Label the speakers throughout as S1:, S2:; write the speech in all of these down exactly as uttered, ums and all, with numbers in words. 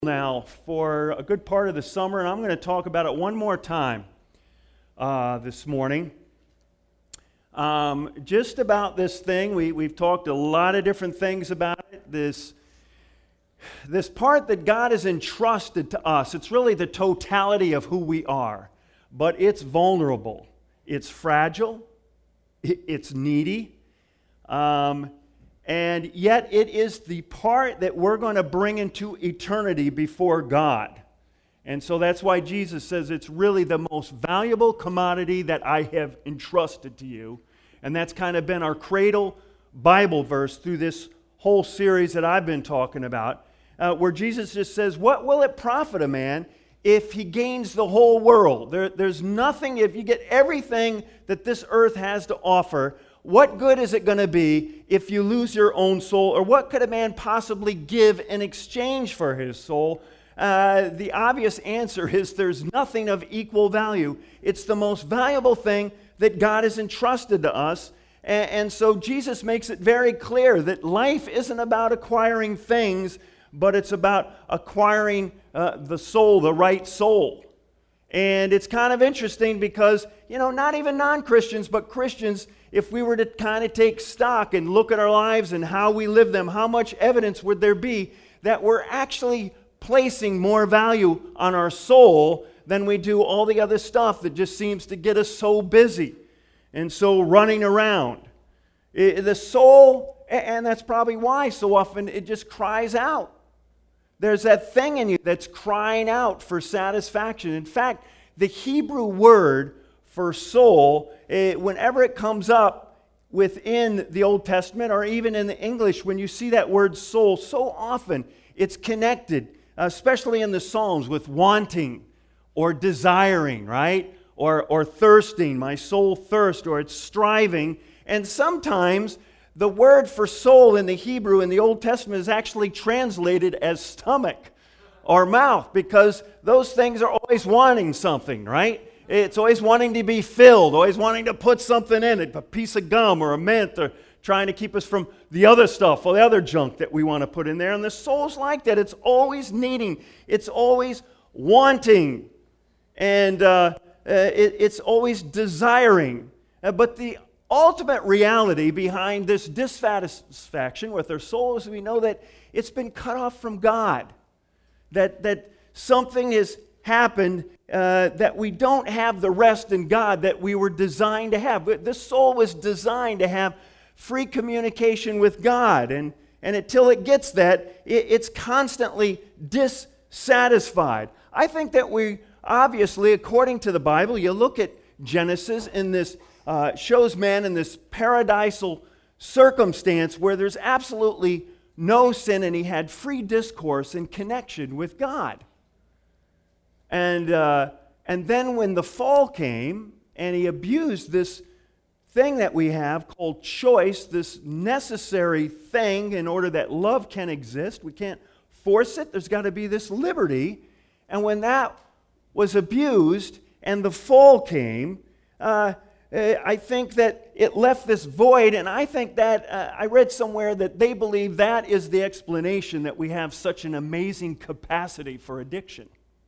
S1: Now for a good part of the summer, and I'm going to talk about it one more time uh, this morning. Um, just about this thing, we, we've talked a lot of different things about it. This, this part that God has entrusted to us, it's really the totality of who we are, but it's vulnerable, it's fragile, it, it's needy, um, and yet it is the part that we're going to bring into eternity before God. And so that's why Jesus says it's really the most valuable commodity that I have entrusted to you. And that's kind of been our cradle Bible verse through this whole series that I've been talking about, uh, where Jesus just says, what will it profit a man if he gains the whole world? There, there's nothing, if you get everything that this earth has to offer, what good is it going to be if you lose your own soul? Or what could a man possibly give in exchange for his soul? Uh, the obvious answer is there's nothing of equal value. It's the most valuable thing that God has entrusted to us. And, and so Jesus makes it very clear that life isn't about acquiring things, but it's about acquiring uh, the soul, the right soul. And it's kind of interesting because, you know, not even non-Christians, but Christians, if we were to kind of take stock and look at our lives and how we live them, how much evidence would there be that we're actually placing more value on our soul than we do all the other stuff that just seems to get us so busy and so running around. It, the soul, and that's probably why so often it just cries out. There's that thing in you that's crying out for satisfaction. In fact, the Hebrew word for soul, it, whenever it comes up within the Old Testament or even in the English, when you see that word soul, so often it's connected, especially in the Psalms, with wanting or desiring, right? Or, or thirsting, my soul thirsts, or it's striving. And sometimes the word for soul in the Hebrew in the Old Testament is actually translated as stomach or mouth, because those things are always wanting something, right? It's always wanting to be filled, always wanting to put something in it, a piece of gum or a mint, or trying to keep us from the other stuff or the other junk that we want to put in there. And the soul's like that. It's always needing. It's always wanting. And uh, uh, it, it's always desiring. Uh, but the ultimate reality behind this dissatisfaction with our soul is we know that it's been cut off from God. That, that something has happened uh, that we don't have the rest in God that we were designed to have. But this soul was designed to have free communication with God. And, and until it gets that, it, it's constantly dissatisfied. I think that we, obviously, according to the Bible, you look at Genesis in this Uh, shows man in this paradisal circumstance where there's absolutely no sin, and he had free discourse and connection with God. And, uh, and then when the fall came and he abused this thing that we have called choice, this necessary thing in order that love can exist, we can't force it, there's got to be this liberty. And when that was abused and the fall came, uh, I think that it left this void, and I think that, uh, I read somewhere that they believe that is the explanation that we have such an amazing capacity for addiction.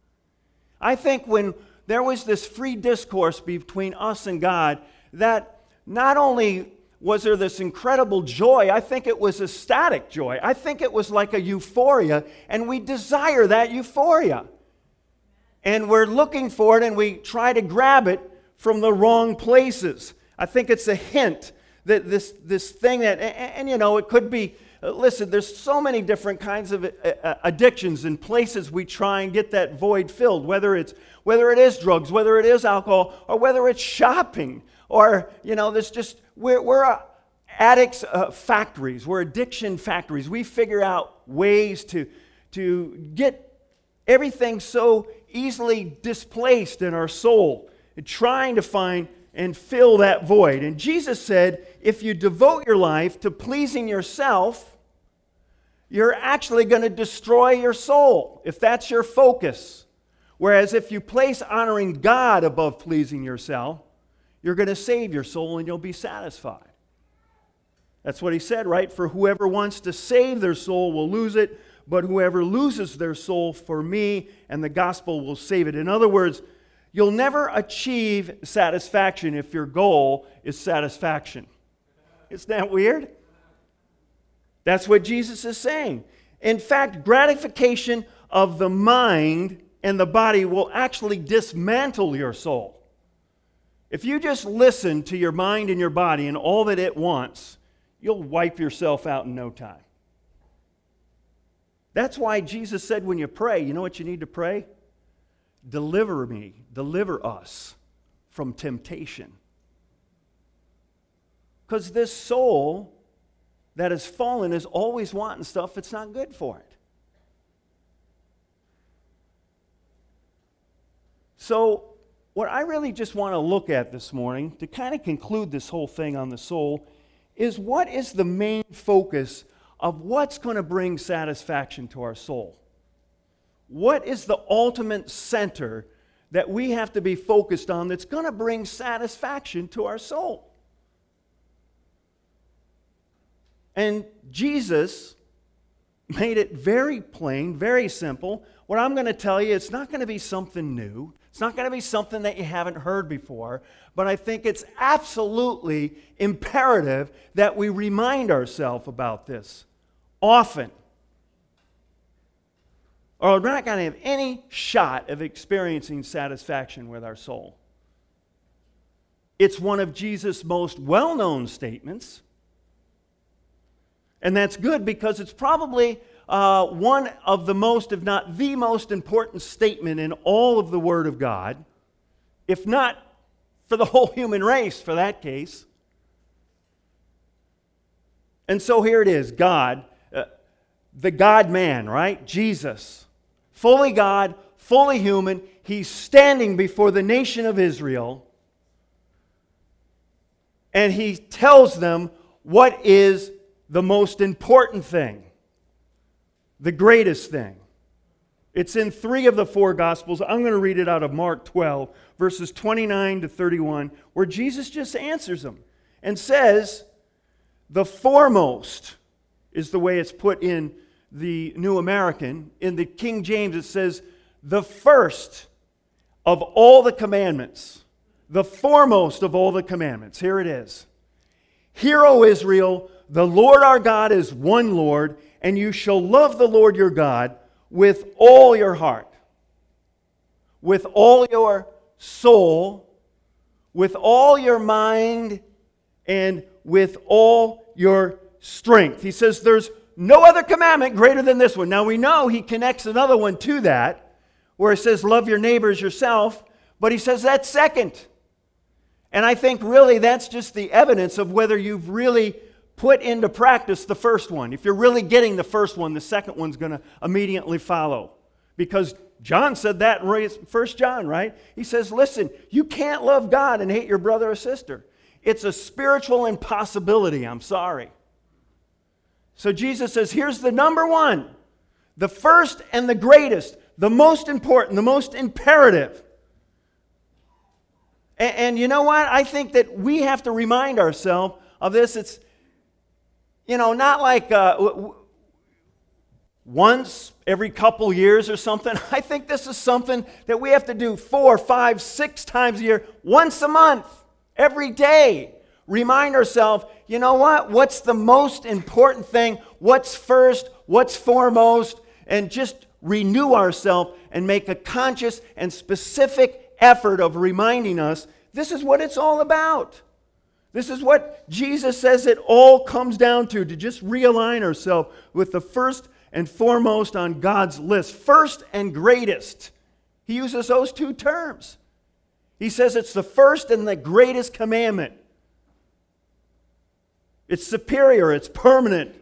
S1: I think when there was this free discourse between us and God, that not only was there this incredible joy, I think it was ecstatic joy. I think it was like a euphoria, and we desire that euphoria. And we're looking for it, and we try to grab it from the wrong places. I think it's a hint that this, this thing that, and, and you know, it could be, uh, listen, there's so many different kinds of uh, addictions and places we try and get that void filled, whether it's, whether it is drugs, whether it is alcohol, or whether it's shopping, or, you know, there's just, we're, we're uh, addicts uh, factories, we're addiction factories. We figure out ways to, to get everything so easily displaced in our soul, trying to find and fill that void. And Jesus said, if you devote your life to pleasing yourself, you're actually going to destroy your soul, if that's your focus. Whereas if you place honoring God above pleasing yourself, you're going to save your soul and you'll be satisfied. That's what he said, right? For whoever wants to save their soul will lose it, but whoever loses their soul for me and the gospel will save it. In other words, you'll never achieve satisfaction if your goal is satisfaction. Isn't that weird? That's what Jesus is saying. In fact, gratification of the mind and the body will actually dismantle your soul. If you just listen to your mind and your body and all that it wants, you'll wipe yourself out in no time. That's why Jesus said when you pray, you know what you need to pray? Deliver me, deliver us from temptation. Because this soul that has fallen is always wanting stuff that's not good for it. So, what I really just want to look at this morning, to kind of conclude this whole thing on the soul, is what is the main focus of what's going to bring satisfaction to our soul? What is the ultimate center that we have to be focused on that's going to bring satisfaction to our soul? And Jesus made it very plain, very simple. What I'm going to tell you, it's not going to be something new. It's not going to be something that you haven't heard before, but I think it's absolutely imperative that we remind ourselves about this often, or we're not going to have any shot of experiencing satisfaction with our soul. It's one of Jesus' most well-known statements, and that's good because it's probably Uh, one of the most, if not the most important statement in all of the Word of God, if not for the whole human race, for that case. And so here it is, God, uh, the God-man, right? Jesus, fully God, fully human. He's standing before the nation of Israel, and he tells them what is the most important thing. The greatest thing. It's in three of the four Gospels. I'm going to read it out of Mark twelve, verses twenty-nine to thirty-one, where Jesus just answers them and says, the foremost is the way it's put in the New American. In the King James, it says, the first of all the commandments. The foremost of all the commandments. Here it is. Hear, O Israel, the Lord our God is one Lord, and you shall love the Lord your God with all your heart, with all your soul, with all your mind, and with all your strength. He says there's no other commandment greater than this one. Now we know he connects another one to that, where it says love your neighbors yourself, but he says that's second. And I think really that's just the evidence of whether you've really put into practice the first one. If you're really getting the first one, the second one's going to immediately follow. Because John said that in First John, right? He says, listen, you can't love God and hate your brother or sister. It's a spiritual impossibility, I'm sorry. So Jesus says, here's the number one, the first and the greatest, the most important, the most imperative. And, and you know what? I think that we have to remind ourselves of this. It's You know, not like uh, w- w- once every couple years or something. I think this is something that we have to do four, five, six times a year, once a month, every day. Remind ourselves, you know what? What's the most important thing? What's first? What's foremost? And just renew ourselves and make a conscious and specific effort of reminding us this is what it's all about. This is what Jesus says it all comes down to, to just realign ourselves with the first and foremost on God's list. First and greatest. He uses those two terms. He says it's the first and the greatest commandment. It's superior, it's permanent.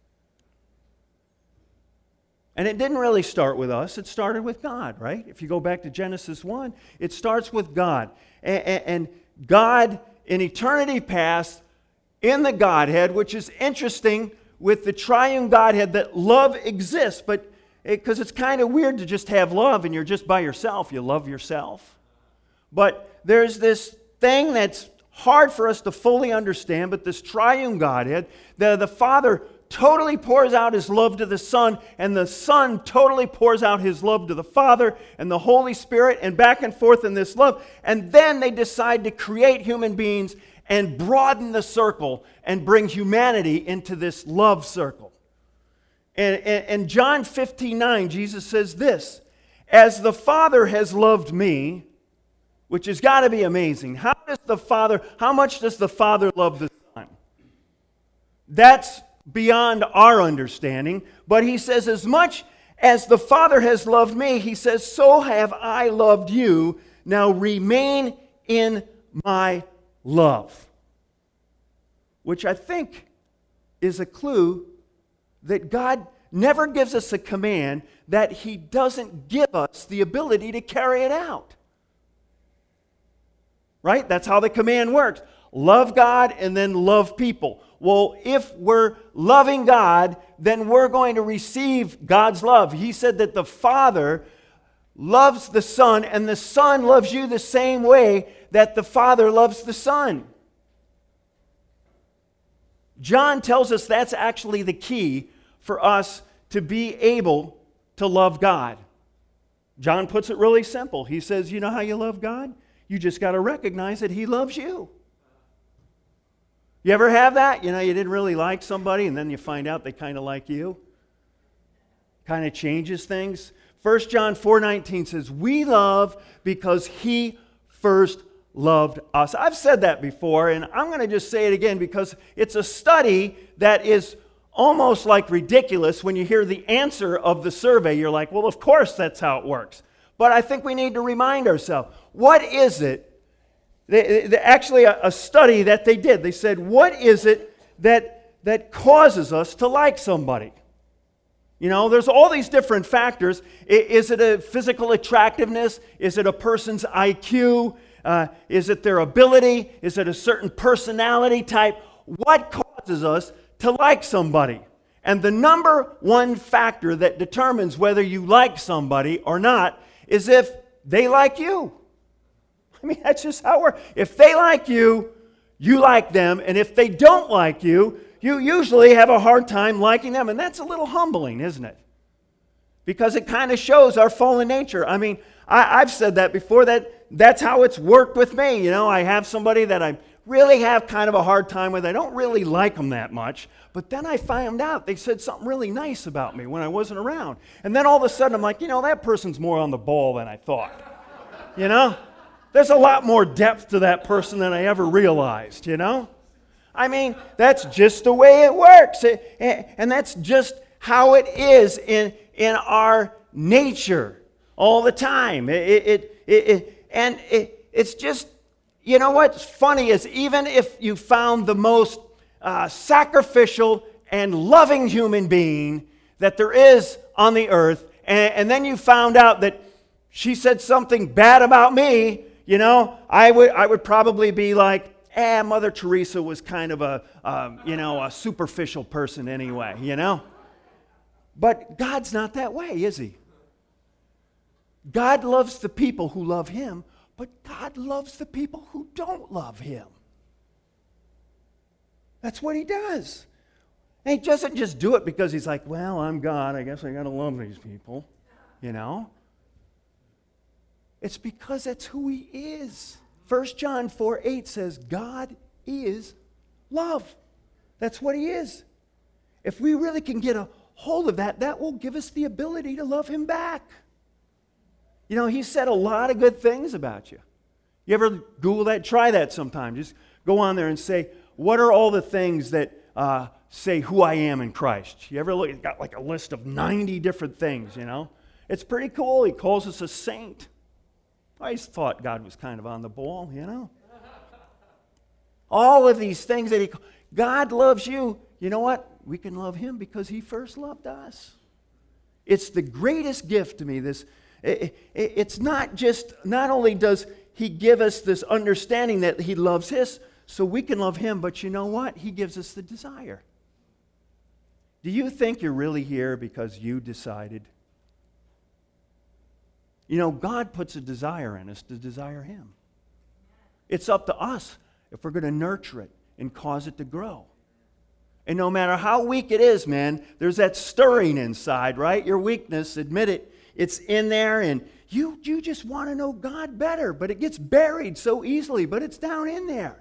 S1: And it didn't really start with us, it started with God, right? If you go back to Genesis one, it starts with God. And God, in eternity past, in the Godhead, which is interesting with the triune Godhead, that love exists, but because it, it's kind of weird to just have love and you're just by yourself, you love yourself. But there's this thing that's hard for us to fully understand, but this triune Godhead, the, the Father totally pours out his love to the Son, and the Son totally pours out his love to the Father and the Holy Spirit, and back and forth in this love. And then they decide to create human beings and broaden the circle and bring humanity into this love circle. And in John fifteen nine, Jesus says this, "As the Father has loved me," which has got to be amazing. How does the Father, how much does the Father love the Son? That's beyond our understanding. But he says, as much as the Father has loved me, he says, so have I loved you. Now remain in my love. Which I think is a clue that God never gives us a command that he doesn't give us the ability to carry it out. Right? That's how the command works. Love God and then love people. Well, if we're loving God, then we're going to receive God's love. He said that the Father loves the Son, and the Son loves you the same way that the Father loves the Son. John tells us that's actually the key for us to be able to love God. John puts it really simple. He says, you know how you love God? You just got to recognize that he loves you. You ever have that? You know, you didn't really like somebody, and then you find out they kind of like you. Kind of changes things. First John four nineteen says, we love because he first loved us. I've said that before, and I'm going to just say it again because it's a study that is almost like ridiculous. When you hear the answer of the survey, you're like, well, of course that's how it works. But I think we need to remind ourselves, what is it? They, they, actually, a, a study that they did, they said, what is it that, that causes us to like somebody? You know, there's all these different factors. Is it a physical attractiveness? Is it a person's I Q? Uh, is it their ability? Is it a certain personality type? What causes us to like somebody? And the number one factor that determines whether you like somebody or not is if they like you. I mean, that's just how it works. If they like you, you like them. And if they don't like you, you usually have a hard time liking them. And that's a little humbling, isn't it? Because it kind of shows our fallen nature. I mean, I, I've said that before, that that's how it's worked with me. You know, I have somebody that I really have kind of a hard time with. I don't really like them that much. But then I found out they said something really nice about me when I wasn't around. And then all of a sudden I'm like, you know, that person's more on the ball than I thought. You know? There's a lot more depth to that person than I ever realized, you know? I mean, that's just the way it works. It, and that's just how it is in, in our nature all the time. It, it, it, it, and it, it's just, you know what's funny is even if you found the most uh, sacrificial and loving human being that there is on the earth, and, and then you found out that she said something bad about me, you know, I would I would probably be like, eh, Mother Teresa was kind of a, um, you know, a superficial person anyway, you know? But God's not that way, is he? God loves the people who love him, but God loves the people who don't love him. That's what he does. And he doesn't just do it because he's like, well, I'm God, I guess I got to love these people, you know? It's because that's who he is. First John four eight says, God is love. That's what he is. If we really can get a hold of that, that will give us the ability to love him back. You know, he said a lot of good things about you. You ever Google that? Try that sometime. Just go on there and say, what are all the things that uh, say who I am in Christ? You ever look? It's got like a list of ninety different things, you know. It's pretty cool. He calls us a saint. I always thought God was kind of on the ball, you know. All of these things that he, God loves you. You know what? We can love him because he first loved us. It's the greatest gift to me. This, it, it, it's not just, not only does he give us this understanding that he loves us, so we can love him, but you know what? He gives us the desire. Do you think you're really here because you decided? You know, God puts a desire in us to desire him. It's up to us if we're going to nurture it and cause it to grow. And no matter how weak it is, man, there's that stirring inside, right? Your weakness, admit it. It's in there, and you, you just want to know God better, but it gets buried so easily, but it's down in there.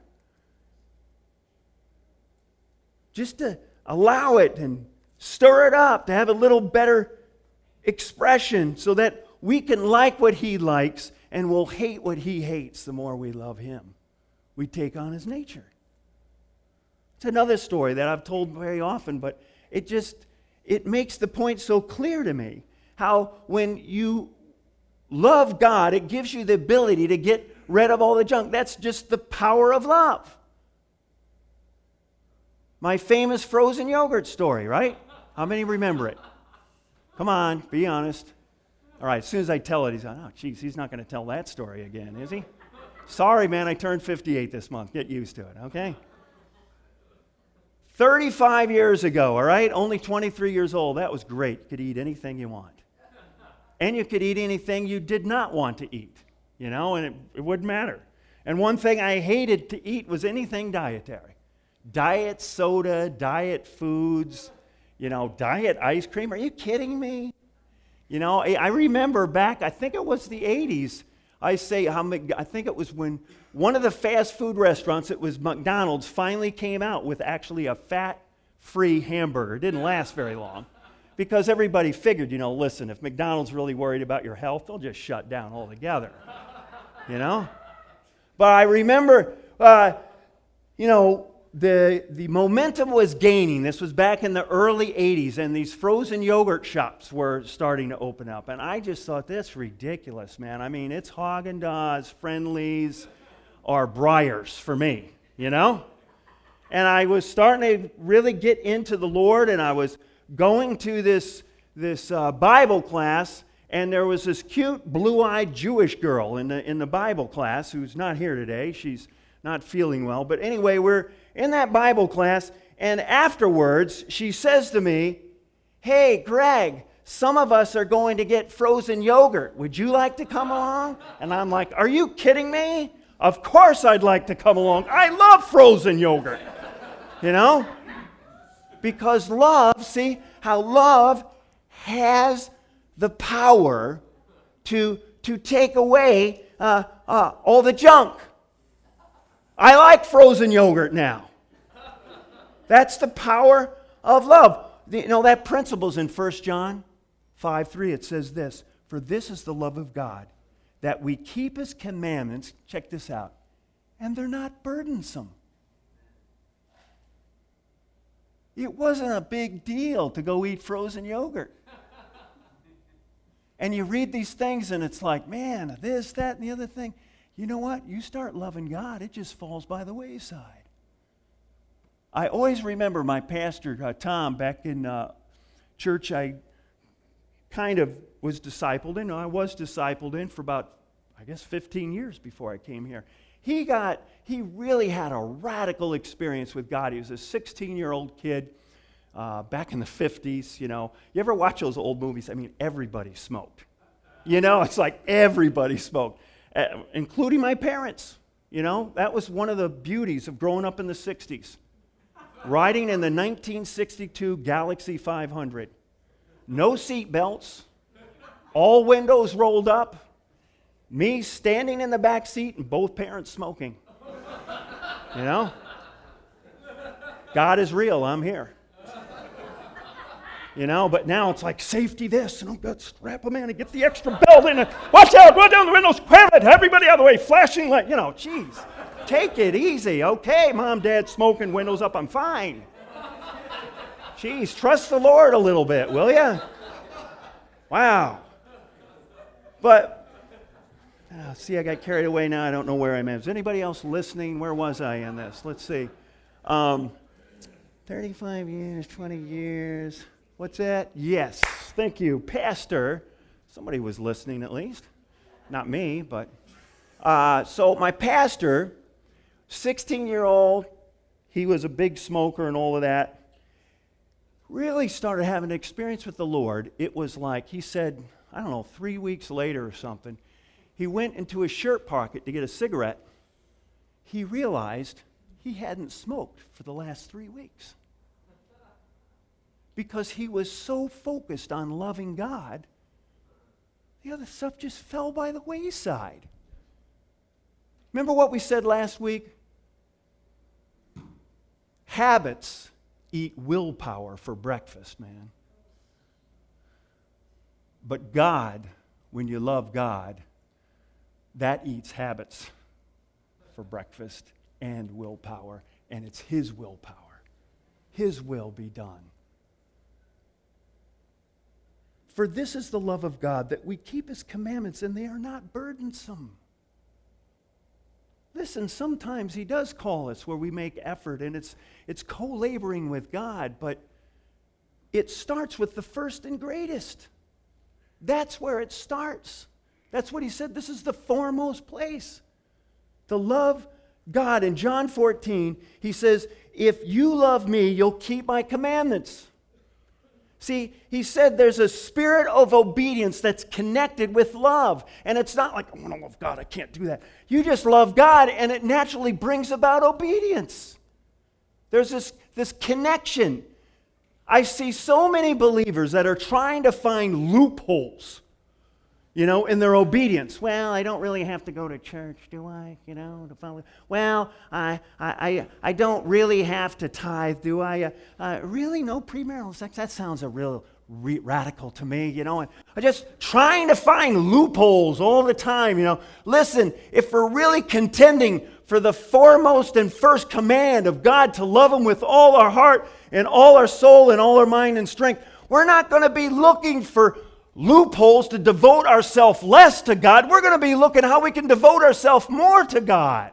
S1: Just to allow it and stir it up, to have a little better expression so that we can like what He likes and we'll hate what He hates the more we love Him. We take on His nature. It's another story that I've told very often, but it just, it makes the point so clear to me. How when you love God, it gives you the ability to get rid of all the junk. That's just the power of love. My famous frozen yogurt story, right? How many remember it? Come on, be honest. All right, as soon as I tell it, he's like, oh, geez, he's not going to tell that story again, is he? Sorry, man, I turned fifty-eight this month. Get used to it, okay? thirty-five years ago, all right? Only twenty-three years old. That was great. You could eat anything you want. And you could eat anything you did not want to eat, you know, and it, it wouldn't matter. And one thing I hated to eat was anything dietary. Diet soda, diet foods, you know, diet ice cream. Are you kidding me? You know, I, I remember back, I think it was the eighties, I say, how I think it was when one of the fast food restaurants, it was McDonald's, finally came out with actually a fat-free hamburger. It didn't last very long because everybody figured, you know, listen, if McDonald's really worried about your health, they'll just shut down altogether, you know? But I remember, uh, you know, the, the momentum was gaining. This was back in the early eighties, and these frozen yogurt shops were starting to open up. And I just thought, that's ridiculous, man. I mean, it's Haagen-Dazs, Friendlies, or Breyers for me, you know? And I was starting to really get into the Lord, and I was going to this, this uh, Bible class, and there was this cute blue-eyed Jewish girl in the, in the Bible class who's not here today. She's not feeling well. But anyway, we're in that Bible class, and afterwards, she says to me, hey, Greg, some of us are going to get frozen yogurt. Would you like to come along? And I'm like, are you kidding me? Of course I'd like to come along. I love frozen yogurt. You know? Because love, see how love has the power to, to take away uh, uh, all the junk. I like frozen yogurt now. That's the power of love. You know, that principle's in First John five three. It says this, for this is the love of God, that we keep His commandments, check this out, and they're not burdensome. It wasn't a big deal to go eat frozen yogurt. And you read these things and it's like, man, this, that, and the other thing. You know what? You start loving God, it just falls by the wayside. I always remember my pastor, uh, Tom, back in uh, church I kind of was discipled in. I was discipled in for about, I guess, fifteen years before I came here. He got, he really had a radical experience with God. He was a sixteen-year-old kid uh, back in the fifties, you know. You ever watch those old movies? I mean, everybody smoked. You know, it's like everybody smoked. Uh, including my parents, you know. That was one of the beauties of growing up in the sixties. Riding in the nineteen sixty-two Galaxie five hundred. No seat belts, all windows rolled up, me standing in the back seat and both parents smoking. You know? God is real, I'm here. You know, but now it's like safety this, and I've got to strap them in and get the extra belt in. And watch out, go down the windows, grab it, everybody out of the way, flashing light. You know, geez, take it easy. Okay, Mom, Dad, smoking, windows up, I'm fine. Jeez, trust the Lord a little bit, will you? Wow. But, oh, see, I got carried away now. I don't know where I'm at. Is anybody else listening? Where was I in this? Let's see. Um, thirty-five years, twenty years. What's that? Yes, thank you. Pastor, somebody was listening at least. Not me, but. Uh, so my pastor, sixteen-year-old, he was a big smoker and all of that, really started having an experience with the Lord. It was like, he said, I don't know, three weeks later or something, he went into his shirt pocket to get a cigarette. He realized he hadn't smoked for the last three weeks. because he was so focused on loving God, the other stuff just fell by the wayside. Remember what we said last week? Habits eat willpower for breakfast, man. But God, when you love God, that eats habits for breakfast and willpower, and it's His willpower. His will be done. For this is the love of God, that we keep His commandments, and they are not burdensome. Listen, sometimes He does call us where we make effort, and it's, it's co-laboring with God, but it starts with the first and greatest. That's where it starts. That's what He said. This is the foremost place. To love God. In John fourteen, He says, if you love me, you'll keep my commandments. See, He said there's a spirit of obedience that's connected with love. And it's not like, I want to love God, I can't do that. You just love God, and it naturally brings about obedience. There's this, this connection. I see so many believers that are trying to find loopholes, you know, in their obedience. Well, I don't really have to go to church, do I? You know, to follow. Well, I, I, I, I don't really have to tithe, do I? Uh, uh, really, no premarital sex? That sounds a real re- radical to me, you know. And I'm just trying to find loopholes all the time, you know. Listen, if we're really contending for the foremost and first command of God to love Him with all our heart and all our soul and all our mind and strength, we're not going to be looking for loopholes to devote ourselves less to God. We're going to be looking how we can devote ourselves more to God.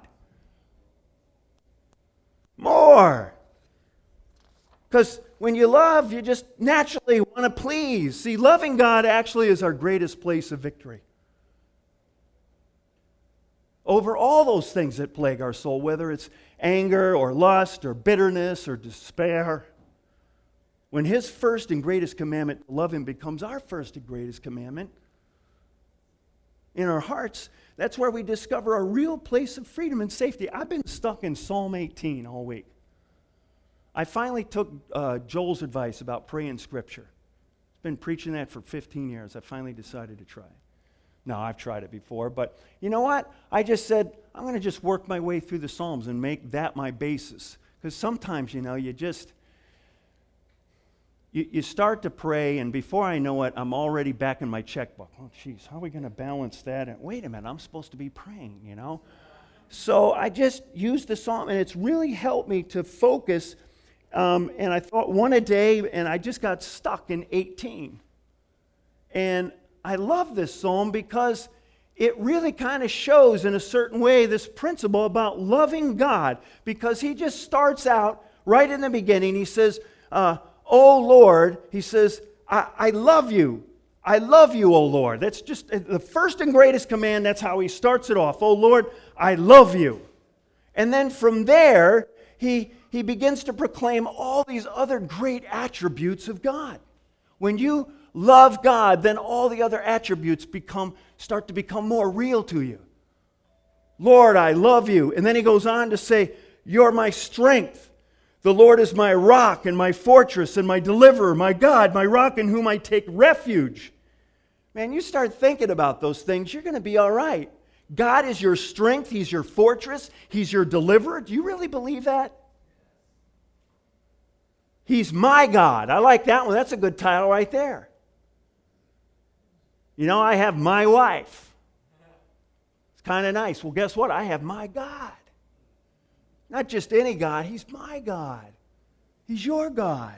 S1: More. Because when you love, you just naturally want to please. See, loving God actually is our greatest place of victory over all those things that plague our soul, whether it's anger or lust or bitterness or despair. When His first and greatest commandment, love Him, becomes our first and greatest commandment in our hearts, that's where we discover a real place of freedom and safety. I've been stuck in Psalm eighteen all week. I finally took uh, Joel's advice about praying Scripture. I've been preaching that for fifteen years. I finally decided to try it. No, I've tried it before, but you know what? I just said, I'm going to just work my way through the Psalms and make that my basis. Because sometimes, you know, you just... You, you start to pray, and before I know it, I'm already back in my checkbook. Oh, geez, how are we going to balance that? And wait a minute, I'm supposed to be praying, you know? So I just used the psalm, and it's really helped me to focus. Um, and I thought one a day, and I just got stuck in eighteen. And I love this psalm because it really kind of shows in a certain way this principle about loving God. Because he just starts out right in the beginning. He says, uh, "Oh Lord," he says, I, I love you. I love you, O Lord. That's just the first and greatest command. That's how he starts it off. Oh Lord, I love you. And then from there, he, he begins to proclaim all these other great attributes of God. When you love God, then all the other attributes become start to become more real to you. Lord, I love you. And then he goes on to say, you're my strength. The Lord is my rock and my fortress and my deliverer, my God, my rock in whom I take refuge. Man, you start thinking about those things, you're going to be all right. God is your strength. He's your fortress. He's your deliverer. Do you really believe that? He's my God. I like that one. That's a good title right there. You know, I have my wife. It's kind of nice. Well, guess what? I have my God. Not just any God. He's my God. He's your God.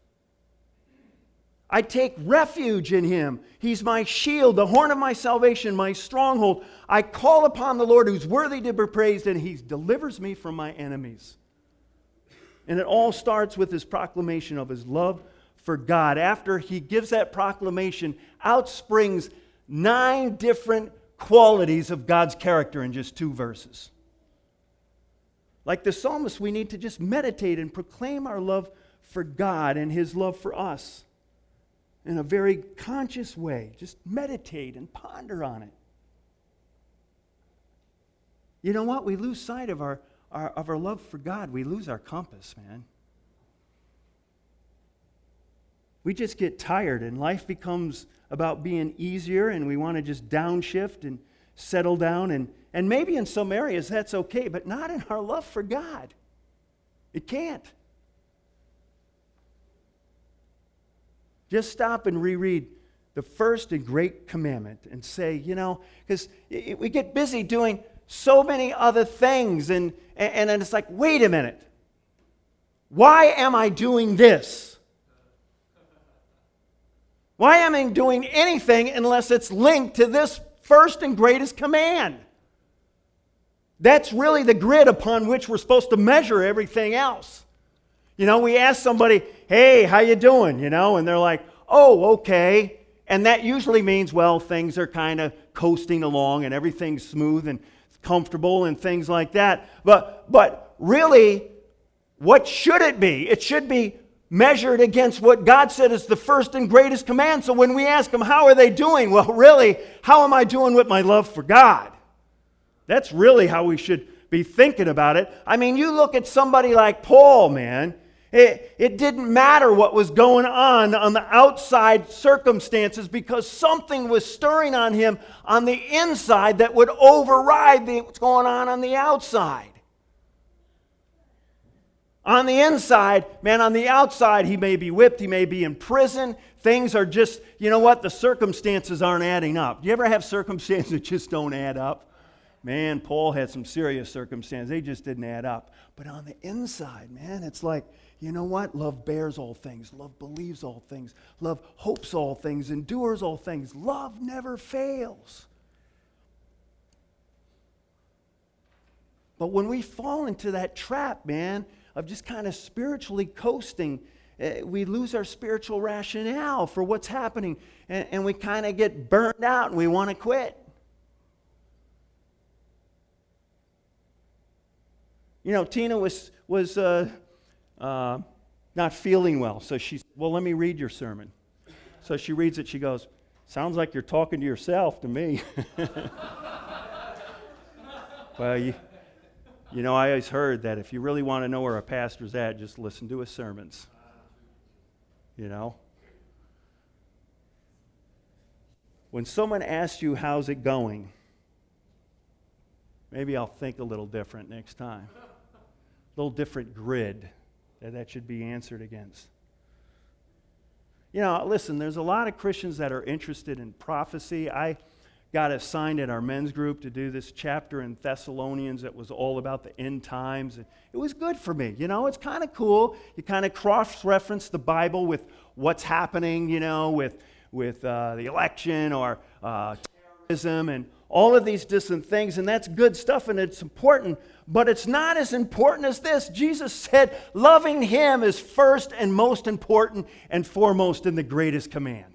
S1: I take refuge in Him. He's my shield, the horn of my salvation, my stronghold. I call upon the Lord who's worthy to be praised, and He delivers me from my enemies. And it all starts with His proclamation of His love for God. After He gives that proclamation, out springs nine different qualities of God's character in just two verses. Like the psalmist, we need to just meditate and proclaim our love for God and His love for us in a very conscious way. Just meditate and ponder on it. You know what? We lose sight of our, our, of our love for God. We lose our compass, man. we just get tired and life becomes about being easier and we want to just downshift and settle down. And, and maybe in some areas that's okay, but not in our love for God. It can't. Just stop and reread the first and great commandment and say, you know, because we get busy doing so many other things, and, and then it's like, wait a minute. Why am I doing this? Why am I doing anything unless it's linked to this first and greatest command? That's really the grid upon which we're supposed to measure everything else. You know, we ask somebody, hey, how you doing? You know, and they're like, oh, okay. And that usually means, well, things are kind of coasting along and everything's smooth and comfortable and things like that. But, but really, what should it be? It should be measured against what God said is the first and greatest command. So when we ask them, how are they doing? Well, really, how am I doing with my love for God? That's really how we should be thinking about it. I mean, you look at somebody like Paul, man. It, it didn't matter what was going on on the outside circumstances because something was stirring on him on the inside that would override the, what's going on on the outside. On the inside, man, on the outside, he may be whipped, he may be in prison. Things are just, you know what, the circumstances aren't adding up. Do you ever have circumstances that just don't add up? Man, Paul had some serious circumstances. They just didn't add up. But on the inside, man, it's like, you know what? Love bears all things. Love believes all things. Love hopes all things, endures all things. Love never fails. But when we fall into that trap, man, of just kind of spiritually coasting, uh, we lose our spiritual rationale for what's happening. And, and we kind of get burned out and we want to quit. You know, Tina was, was uh, uh, not feeling well. So she said, well, let me read your sermon. So she reads it. She goes, sounds like you're talking to yourself to me. Well, you, you know, I always heard that if you really want to know where a pastor's at, just listen to his sermons. You know? When someone asks you, how's it going? Maybe I'll think a little different next time. A little different grid that that should be answered against. You know, listen, there's a lot of Christians that are interested in prophecy. I got assigned at our men's group to do this chapter in Thessalonians that was all about the end times. It was good for me. You know, it's kind of cool. You kind of cross-reference the Bible with what's happening, you know, with, with uh, the election or uh, terrorism and all of these different things, and that's good stuff, and it's important, but it's not as important as this. Jesus said loving Him is first and most important and foremost in the greatest command.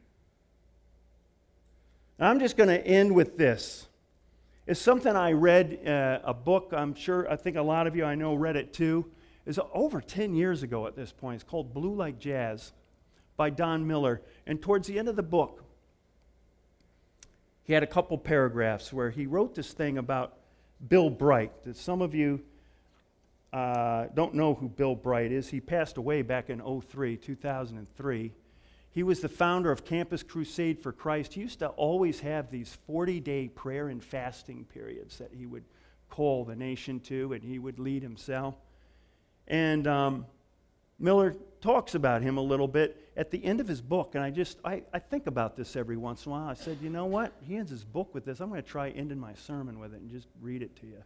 S1: Now, I'm just going to end with this. It's something I read, uh, a book, I'm sure, I think a lot of you I know read it too. It's over ten years ago at this point. It's called Blue Like Jazz by Don Miller, and towards the end of the book, he had a couple paragraphs where he wrote this thing about Bill Bright. That some of you uh, don't know who Bill Bright is. He passed away back in oh three, two thousand three. He was the founder of Campus Crusade for Christ. He used to always have these forty-day prayer and fasting periods that he would call the nation to, and he would lead himself. And um, Miller talks about him a little bit at the end of his book, and I just, I, I think about this every once in a while. I said, you know what? He ends his book with this. I'm going to try ending my sermon with it and just read it to you.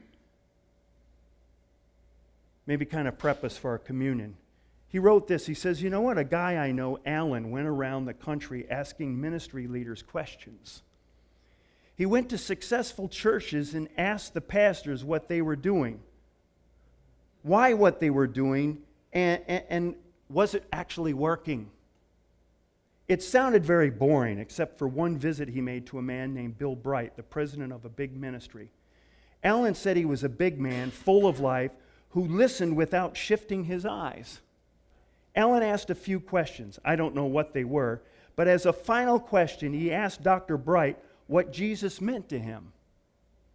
S1: Maybe kind of prep us for our communion. He wrote this. He says, you know what? A guy I know, Alan, went around the country asking ministry leaders questions. He went to successful churches and asked the pastors what they were doing, why what they were doing, and, and, and was it actually working? It sounded very boring, except for one visit he made to a man named Bill Bright, the president of a big ministry. Alan said he was a big man, full of life, who listened without shifting his eyes. Alan asked a few questions. I don't know what they were, but as a final question, he asked Doctor Bright what Jesus meant to him.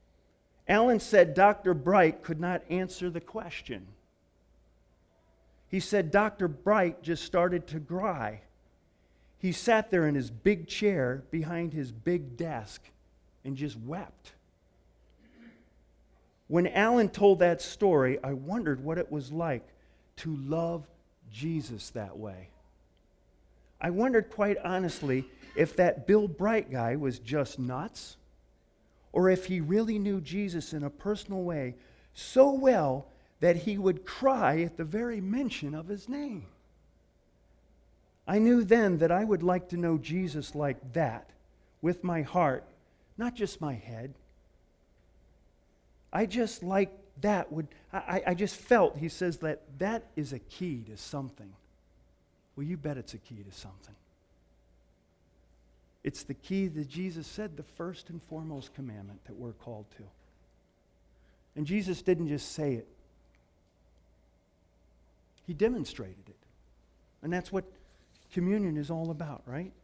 S1: Alan said Doctor Bright could not answer the question. He said Doctor Bright just started to cry. He sat there in his big chair behind his big desk and just wept. When Alan told that story, I wondered what it was like to love Jesus that way. I wondered quite honestly if that Bill Bright guy was just nuts or if he really knew Jesus in a personal way so well that he would cry at the very mention of his name. I knew then that I would like to know Jesus like that, with my heart, not just my head. I just like that would, I, I just felt, he says, that that is a key to something. Well, you bet it's a key to something. It's the key that Jesus said, the first and foremost commandment that we're called to. And Jesus didn't just say it. He demonstrated it. And that's what communion is all about, right?